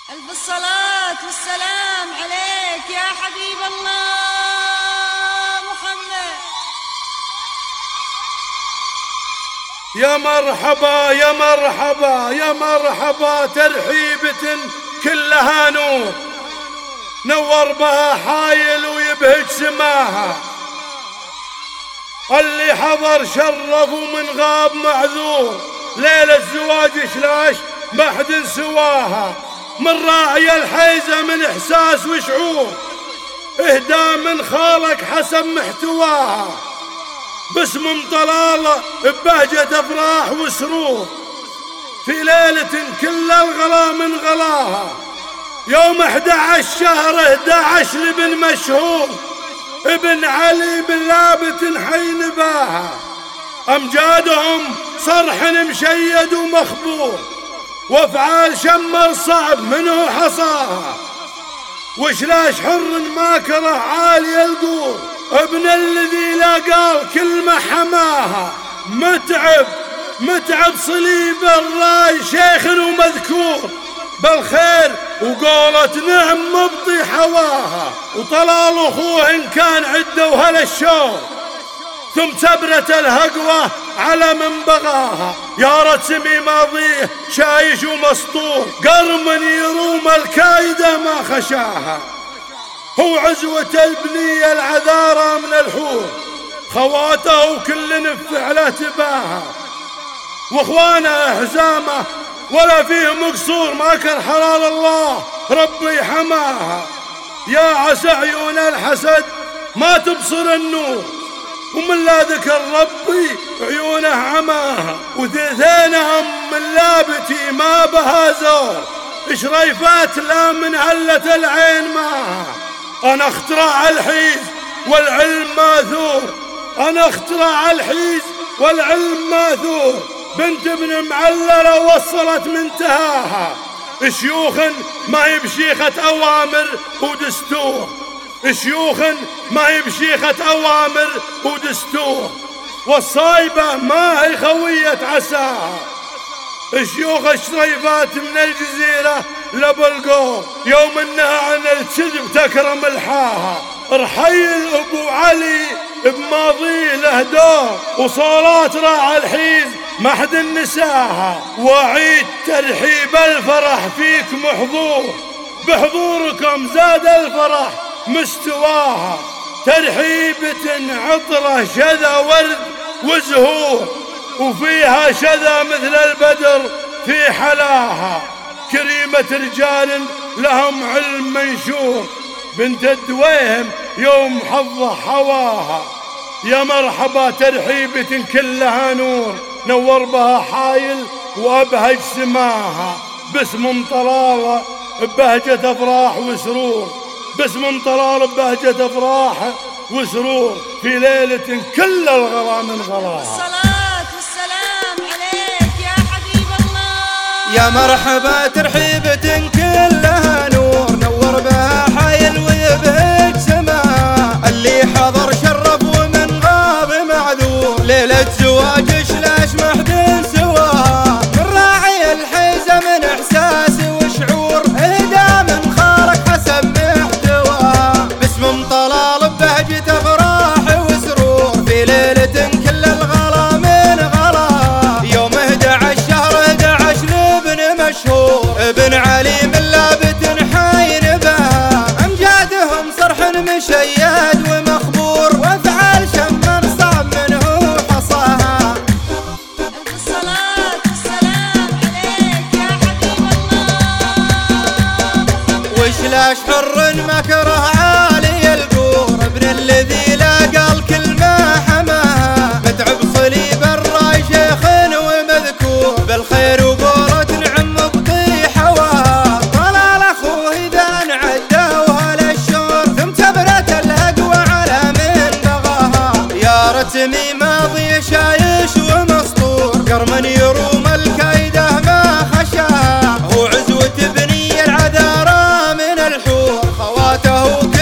ألف الصلاة والسلام عليك يا حبيب الله محمد. يا مرحبا يا مرحبا يا مرحبا، ترحيبة كلها نور، نور بها حايل ويبهج سماها. اللي حضر شرف ومن غاب معذور، ليلة زواج شلاش ما حد سواها. من راعي الحيزة من إحساس وشعور، إهدى من خالق حسب محتواها. باسم طلالة ببهجة أفراح وسرور، في ليلة كل الغلا من غلاها. يوم 11 شهر 11 لبن مشهور، ابن علي بن لابت حي نباها. أمجادهم صرح مشيد ومخبور، وافعال شمر صعب منه حصاها. وشلاش حر ما كره عالي القور، ابن الذي لا قال كلمة حماها. متعب صليب الراي شيخ ومذكور، بالخير وقولة نعم مبطي حواها. وطلال اخوه ان كان عده وهل الشوق، ثم تبرة الهقوة على من بغاها. يا رسمي ماضيه شايش ومسطور، قرم يروم الكايدة ما خشاها. هو عزوة البنية العذارى من الحور، خواته وكل فعله تباها. واخوانه احزامه ولا فيه مقصور، ما كان حلال الله ربي حماها. يا عسى عيون الحسد ما تبصر النور، ومن لا ذكر ربي عيونه عماها. وثيثينهم من لابتي ما بها زور، شريفات لا من هلة العين ماها. أنا اخترع الحيز والعلم ماثور، أنا اخترع الحيز والعلم ماثور. بنت ابن معللة وصلت منتهاها، شيوخ ما هي بشيخة أوامر ودستور، شيوخ ما هي بشيخة أوامر ودستور. والصايبة ما هي خوية عساها، شيوخ الشريفات من الجزيرة لبلقور. يوم انها عن الكذب تكرم الحاها، رحيل ابو علي بماضي له دور، وصولات راعى الحيز ما حد نساها. وعيد ترحيب الفرح فيك محظور، بحضوركم زاد الفرح مستواها. ترحيبة عطرة شذا ورد وزهور، وفيها شذا مثل البدر في حلاها. كريمة رجال لهم علم منشور، بنت الدويهم يوم حظه حواها. يا مرحبا ترحيبة كلها نور، نور بها حايل وأبهج سماها. باسم طلالة ببهجة أفراح وسرور، باسم طلالة ببهجة أفراح وسرور، في ليلة كل الغلا من غلاها. الصلاة والسلام عليك يا حبيب الله. يا مرحبا ترحيبة كلها نور، نور بها حايل ويبهج سماها. اللي حضر شرف ومن غاب معذور، ليلة زواج شلاش ما حد سواها. من راعي الحيزة من احساس وشعور، اهدى من خالق حسب محتواها. باسم طلال ببهجة افراح وسرور، في ليلة كل الغلا من غلاها. يوم 11 شهر 11 لابن مشهور، ابن علي من لابت حي نباها. امجادهم صرح مشيد ومخبور، وافعال شمر صعب منه حصاها. ألف الصلاة والسلام عليك يا حبيب الله. وشلاش حر ما كره عالي القور، ابن الذي لا قال كلمة حماها. متعب صليب الراي شيخ ومذكور، بالخير وقولة نعم مبطي حواها. طلال اخوه اذا نعده وهل الشور، ثم تبرة الهقوة على من بغاها. يا رتمي ماضي شايش ومسطور، قرم يروم الكايده ما خشاها. هو عزوة بني العذارى من الحور، خواته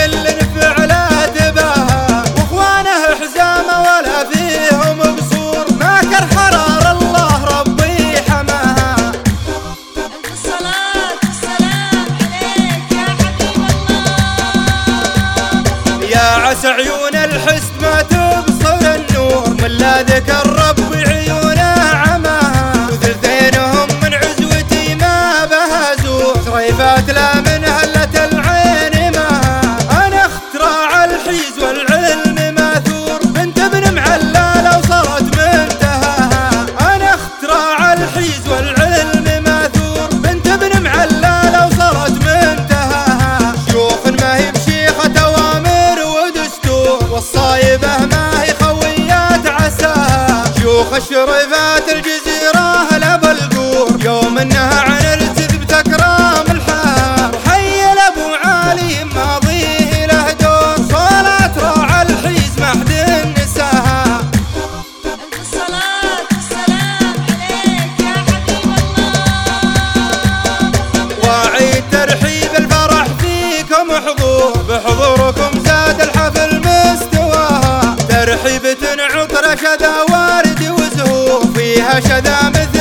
ولادك الرب عيونه عماها وثلثينهم من عزوتي ما بها زور شريفات لا من هلة العين ماها انا اختراع الحيز والعلم ماثور بنت ابن معلالة وصارت منتهاها انا اختراع الحيز والعلم ماثور بنت ابن معلالة وصارت منتهاها شيوخ ما هي بشيخة اوامر ودستور والصايبة ما هي خويات عساها شيوخ الشريفات الجزيرة لابو القور يوم انها عن الجذب تكرام الحار حي لابو علي ماضيه له دور صلاة راعى الحيز ما حد نساها ألف الصلاة والسلام عليك يا حبيب الله واعيد ترحيب الفرح فيكم حضور بحضوركم زاد الحفل مستواها ترحيبة عطر شذا وارد وزهور فيها شذا مثل